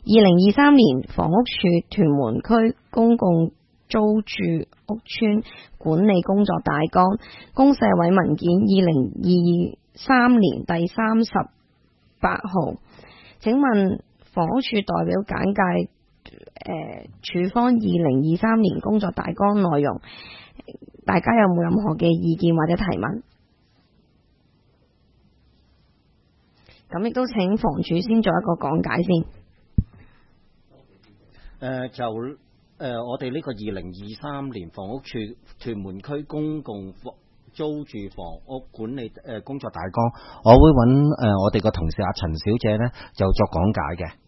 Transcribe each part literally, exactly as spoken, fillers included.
二零二三年房屋署屯門區公共租住屋邨管理工作大綱公社委文件二零二三年第三十八號。請問房屋署代表簡介誒署方二零二三年工作大綱內容，大家有冇任何嘅意見或者提問？咁亦都請房署先做一個講解先。誒、 呃、就誒、呃、我哋呢個二零二三年房屋署屯門區公共租住房屋管理誒、呃、工作大綱，我會揾誒、呃、我哋個同事阿陳小姐呢就作講解嘅。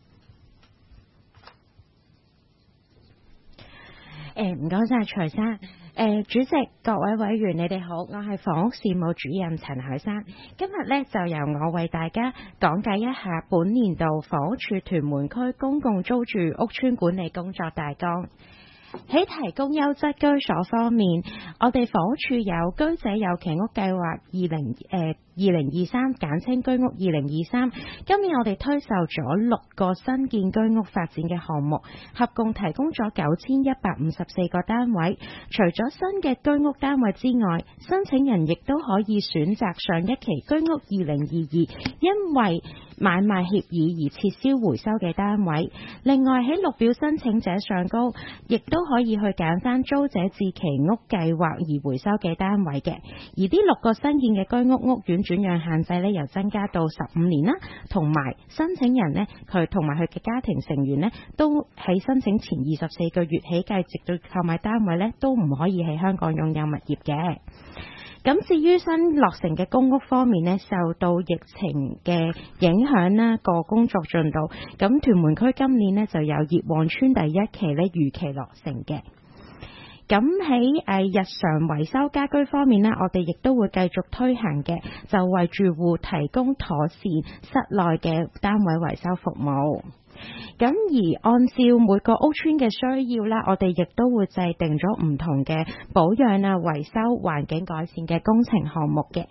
誒唔該晒徐生。誒、呃、主席、各位委員，你哋好，我係房屋事務主任陳海珊。今日呢，就由我為大家講解一下本年度房屋署屯門區公共租住屋邨管理工作大綱。喺提供優質居所方面，我哋房屋署有居者有其屋計劃二零誒二零二三，簡稱居屋二零二三。今年我哋推售咗六個新建居屋發展嘅項目，合共提供咗九千一百五十四個單位。除咗新嘅居屋單位之外，申請人亦都可以選擇上一期居屋二零二二，因為買賣協議而撤銷回收嘅單位。另外喺綠表申請者上高，亦都可以去揀翻租者置其屋計劃而回收嘅單位嘅。而呢六個新建嘅居屋屋苑轉讓限制呢，又增加到十五年啦，同埋申請人呢，佢同埋佢嘅家庭成員呢，都喺申請前二十四個月起計，直到購買單位呢，都唔可以喺香港擁有物業嘅。咁至於新落成嘅公屋方面呢，受到疫情嘅影響啦，個工作進度，咁屯門區今年呢就有葉旺村第一期呢如期落成嘅。咁喺誒日常維修家居方面呢，我哋亦都會繼續推行嘅，就為住戶提供妥善室內嘅單位維修服務。咁而按照每個屋邨嘅需要啦，我哋亦都會制定咗唔同嘅保養啊、維修、環境改善嘅工程項目嘅。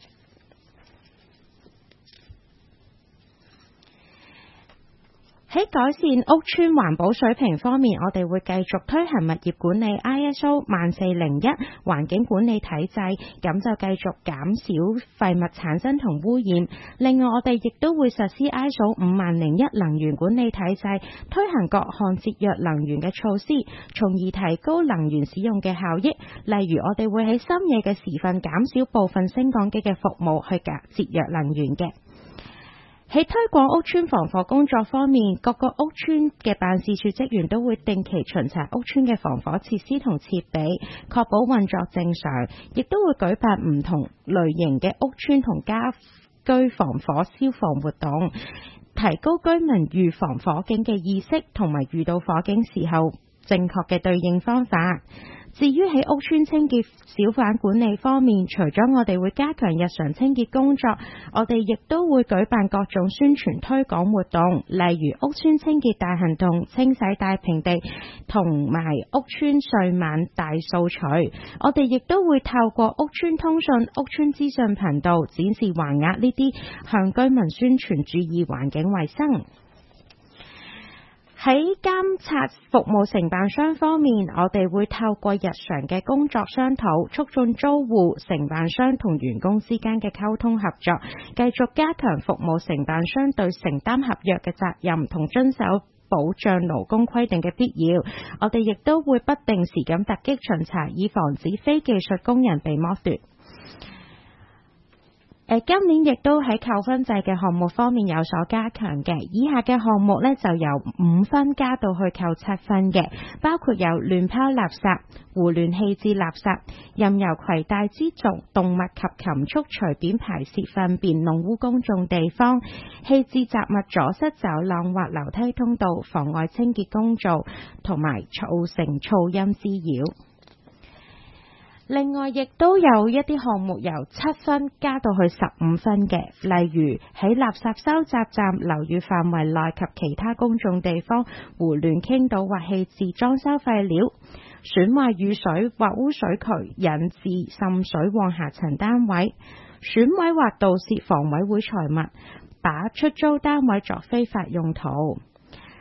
喺改善屋邨環保水平方面，我哋會繼續推行物業管理 I S O 萬四零一環境管理體制，咁就繼續減少廢物產生同污染。另外，我哋亦都會實施 I S O 五萬零一能源管理體制，推行各項節約能源嘅措施，從而提高能源使用嘅效益。例如，我哋會喺深夜嘅時分減少部分升降機嘅服務，去減節約能源嘅。喺推廣屋邨防火工作方面，各個屋邨嘅辦事處職員都會定期巡查屋邨嘅防火設施同設備，確保運作正常，亦都會舉辦唔同類型嘅屋邨同家居防火消防活動，提高居民預防火警嘅意識，同埋遇到火警時候正確嘅對應方法。至於喺屋邨清潔小販管理方面，除咗我哋會加強日常清潔工作，我哋亦都會舉辦各種宣傳推廣活動，例如屋邨清潔大行動、清洗大平地同埋屋邨歲晚大掃除。我哋亦都會透過屋邨通訊、屋邨資訊頻道展示橫額呢啲，向居民宣傳注意環境衛生。喺監察服務承辦商方面，我哋會透過日常嘅工作商討，促進租戶、承辦商同員工之間嘅溝通合作，繼續加強服務承辦商對承擔合約嘅責任同遵守保障勞工規定嘅必要。我哋亦都會不定時咁突擊巡查，以防止非技術工人被剝奪。誒，今年亦都喺扣分制嘅項目方面有所加強嘅，以下嘅項目呢，就由五分加到去扣七分嘅，包括有亂拋垃圾、胡亂棄置垃圾、任由攜帶之族動物及禽畜隨便排泄糞便弄污公眾地方、棄置雜物阻塞走廊或樓梯通道、妨礙清潔工作同埋造成噪音滋擾。另外，亦都有一啲項目由七分加到去十五分嘅，例如喺垃圾收集站、樓宇範圍內及其他公眾地方胡亂傾倒或棄置裝修廢料，損壞雨水或污水渠，引致滲水往下層單位，損毀或盜竊房委會財物，把出租單位作非法用途。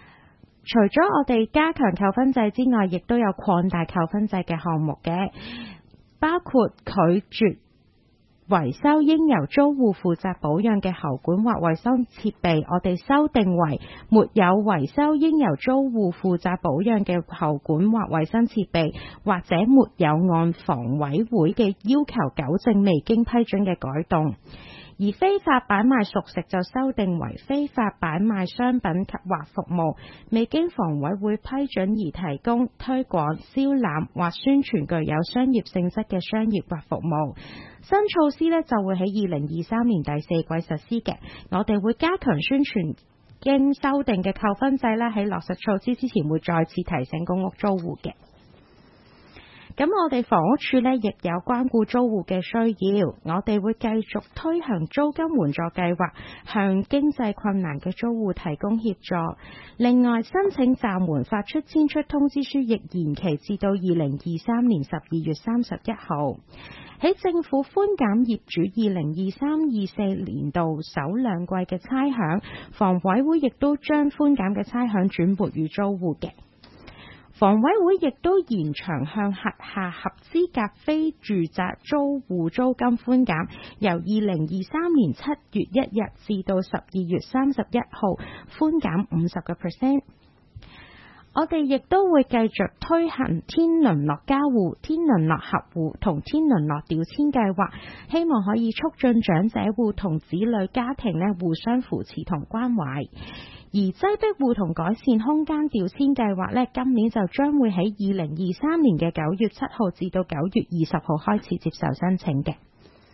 除咗我哋加強扣分制之外，亦都有擴大扣分制嘅項目嘅，包括拒絕維修應由租戶負責保養嘅喉管或衛生設備，我哋修訂為沒有維修應由租戶負責保養嘅喉管或衛生設備，或者沒有按房委會嘅要求糾正未經批准嘅改動。而非法擺賣熟食就修訂為非法擺賣商品及或服務，未經房委會批准而提供、推廣、招攬或宣傳具有商業性質嘅商業或服務。新措施呢就會喺二零二三年第四季實施嘅，我哋會加強宣傳經修訂嘅扣分制呢，喺落實措施之前會再次提醒公屋租戶嘅。咁我哋房屋處呢亦有關顧租戶嘅需要，我哋會繼續推行租金援助計劃，向經濟困難嘅租戶提供協助。另外，申請暫緩發出遷出通知書亦延期至到二零二三年十二月三十一號。喺政府寬減業主二零二三二四年度首兩季嘅差餉，房委會亦都將寬減嘅差餉轉撥予租戶嘅。房委會亦都延長向轄下合資格非住宅租戶租金寬減，由二零二三年七月一日至到十二月三十一號寬減五十個 percent。我哋亦都會繼續推行天倫樂家戶、天倫樂合戶同天倫樂調遷計劃，希望可以促進長者戶同子女家庭呢互相扶持同關懷。而擠迫戶同改善空間調遷計劃呢，今年就將會喺二零二三年嘅九月七號至到九月二十號開始接受申請嘅。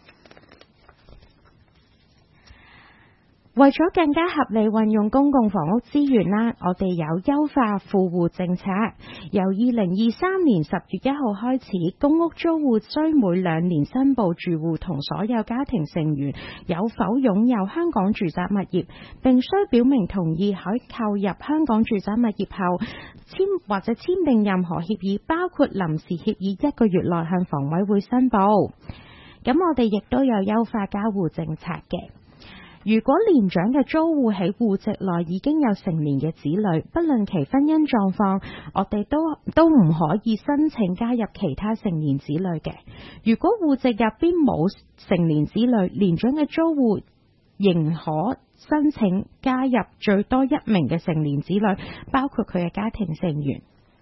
為咗更加合理運用公共房屋資源啦，我哋有優化富戶政策。由二零二三年十月一號開始，公屋租戶需每兩年申報住戶同所有家庭成員有否擁有香港住宅物業，並需表明同意喺購入香港住宅物業後簽或者簽訂任何協議，包括臨時協議，一個月內向房委會申報。咁我哋亦都有優化交戶政策嘅。如果年長嘅租戶喺戶籍內已經有成年嘅子女，不論其婚姻狀況，我哋都都唔可以申請加入其他成年子女嘅。如果戶籍入邊冇成年子女，年長嘅租戶仍可申請加入最多一名嘅成年子女，包括佢嘅家庭成員。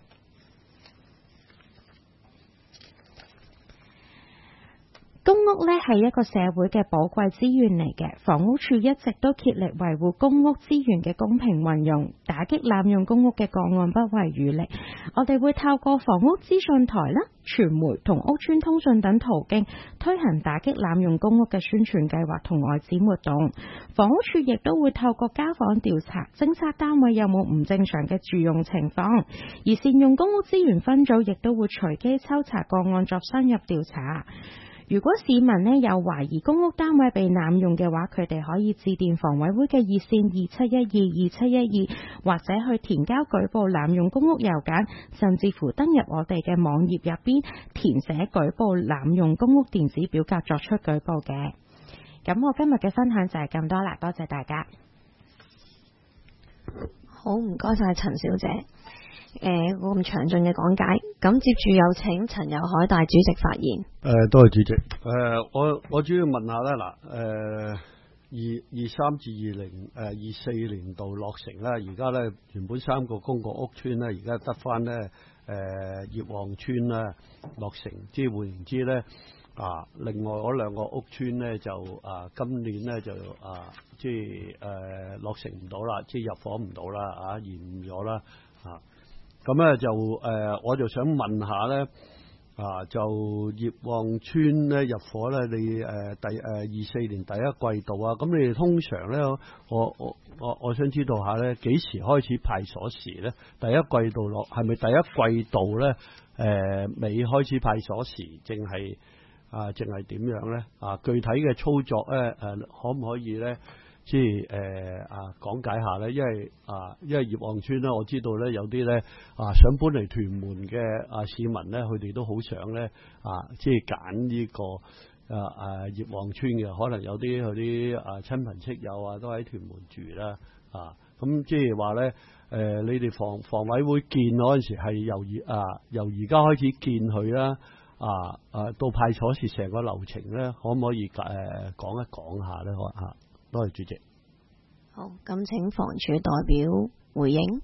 公屋呢係一個社會嘅寶貴資源嚟嘅，房屋處一直都竭力維護公屋資源嘅公平運用，打擊濫用公屋嘅個案不遺餘力。我哋會透過房屋資訊台啦、傳媒同屋邨通訊等途徑推行打擊濫用公屋嘅宣傳計劃同外展活動。房屋處亦都會透過家訪調查，偵測單位有冇唔正常嘅住用情況，而善用公屋資源分組亦都會隨機抽查個案作深入調查。如果市民呢有懷疑公屋單位被濫用嘅話，佢哋可以致電房委會嘅熱線二七一二二七一二，或者去填交舉報濫用公屋郵簡，甚至乎登入我哋嘅網頁入邊填寫舉報濫用公屋電子表格作出舉報嘅。咁我今日嘅分享就係咁多啦，多謝大家。 好，唔該晒陳小姐。誒，咁詳盡嘅講解，咁接住有請陳友凱大主席發言。 誒、呃，多謝主席。誒、呃，我我主要問下咧，嗱，誒，二二三至二零誒二四年度落成啦，而家咧原本三個公共屋邨咧，而家得翻咧誒葉旺邨啦落成，即係換言之咧啊，另外嗰兩個屋邨咧就啊今年咧就啊即係誒、呃、落成唔到啦，即係入伙唔到啦，啊延誤咗啦，啊。咁咧就誒、呃，我就想問下咧，啊，就葉旺邨咧入伙咧，你誒、呃、第誒二四年第一季度啊，咁你哋通常咧，我我我我想知道下咧，幾時開始派鎖匙咧？第一季度落係咪第一季度咧？誒、呃，未開始派鎖匙，淨係啊，淨係點樣咧？啊，具體嘅操作咧，誒、呃，可唔可以咧？即係誒啊，講解下咧，因為啊，因為葉旺邨咧，我知道咧有啲咧啊想搬嚟屯門嘅啊市民咧，佢哋都好想咧啊，即係揀呢個啊啊葉旺邨嘅，可能有啲佢啲啊親朋戚友啊都喺屯門住啦啊，咁即係話咧誒，你哋房房委會建嗰陣時係由而啊由而家開始建佢啦，啊啊到派鎖匙成個流程咧，可唔可以誒、呃、講一講下咧？可嚇，多謝主席。 好，咁請房署代表回應。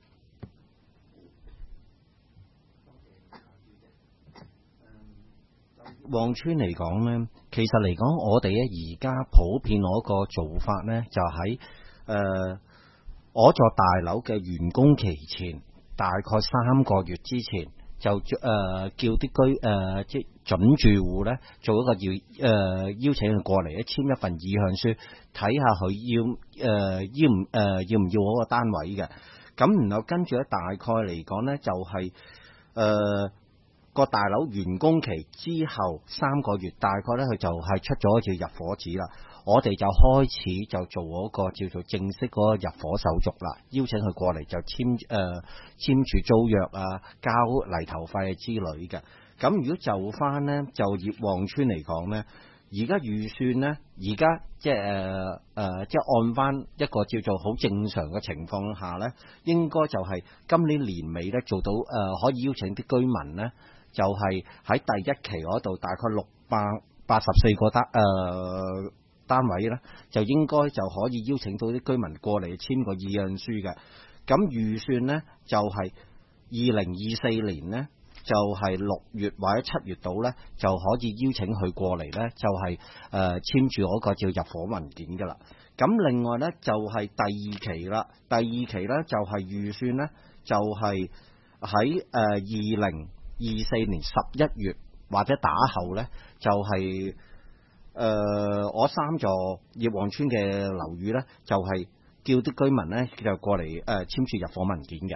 旺村嚟講呢，其實嚟講，我哋咧而家普遍嗰個做法呢，就喺誒嗰座大樓嘅完工期前，大概三個月之前，就誒、呃、叫啲居誒即係準住戶呢，做一個要誒、呃、邀請佢過嚟咧簽一份意向書，睇下佢要誒、呃、要唔誒、呃、要唔要嗰個單位嘅。咁然後跟住咧，大概嚟講呢，就係、是、誒。呃個大樓完工期之後三個月，大概咧佢就係出咗叫入伙紙啦。我哋就開始就做嗰個叫做正式嗰個入伙手續啦，邀請佢過嚟就簽誒、呃、簽署租約啊，交泥頭費之類嘅。咁如果就翻呢，就葉旺村嚟講呢，而家預算呢，而家即係誒誒即係按翻一個叫做好正常嘅情況下呢，應該就係今年年尾咧做到誒、呃、可以邀請啲居民呢。就係喺第一期嗰度，大概六百八十四個單誒、呃、單位咧，就應該就可以邀請到啲居民過嚟簽個意向書嘅。咁預算呢，就係二零二四年呢，就係、是、六月或者七月度呢，就可以邀請佢過嚟呢，就係、是、誒、呃、簽住嗰個叫入伙文件噶啦。咁另外呢，就係、是、第二期啦，第二期呢，就係、是、預算呢，就係喺誒二零二四年十一月或者打後呢，就係、是、誒、呃、我三座葉旺村嘅樓宇呢，就係、是、叫啲居民呢，就過嚟誒、呃、簽署入伙文件嘅。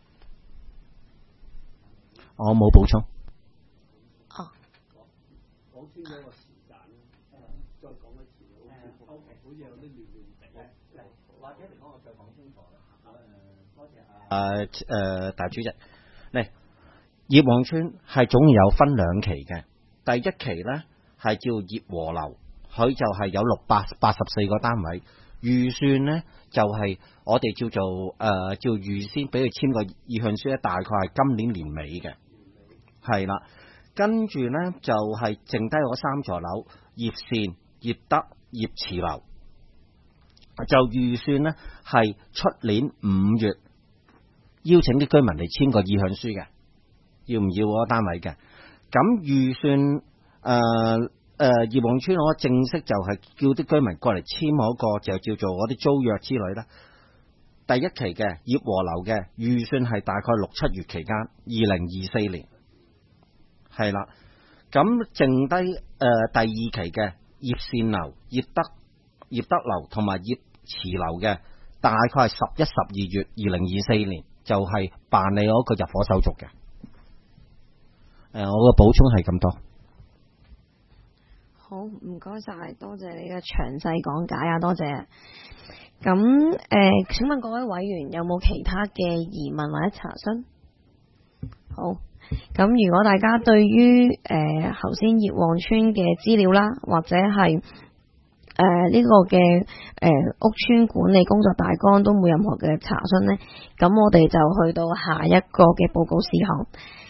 我冇補充。 哦。 講清楚個時間咧，再講一次。誒，O K，好似有啲亂亂地。或者嚟講，我再講清楚啦。誒，多謝啊。誒誒，大主席，嚟。葉旺村係總有分兩期嘅，第一期呢係叫葉和樓，佢就係有六百八十四個單位，預算呢就係、是、我哋叫做誒、呃、叫預先俾佢簽個意向書咧，大概係今年年尾嘅，係啦，跟住呢就係、是、剩低嗰三座樓葉善、葉德、葉慈樓，就預算呢係出年五月邀請啲居民嚟簽個意向書嘅。要唔要嗰個單位嘅？咁預算誒誒葉旺村我正式就係叫啲居民過嚟簽嗰個就叫做嗰啲租約之類啦。第一期嘅葉和樓嘅預算係大概六七月期間，二零二四年係啦。咁剩低誒、呃、第二期嘅葉善樓、葉德、葉德樓同埋葉慈樓嘅，大概係十一、十二月二零二四年就係辦理嗰個入伙手續嘅。誒、呃，我嘅補充係咁多。 好，唔該晒，多謝你嘅詳細講解啊，多謝。咁誒、呃，請問各位委員有冇其他嘅疑問或者查詢？好，咁如果大家對於誒頭先葉旺村嘅資料啦，或者係誒呢個嘅誒、呃、屋邨管理工作大綱都冇任何嘅查詢呢，咁我哋就去到下一個嘅報告事項。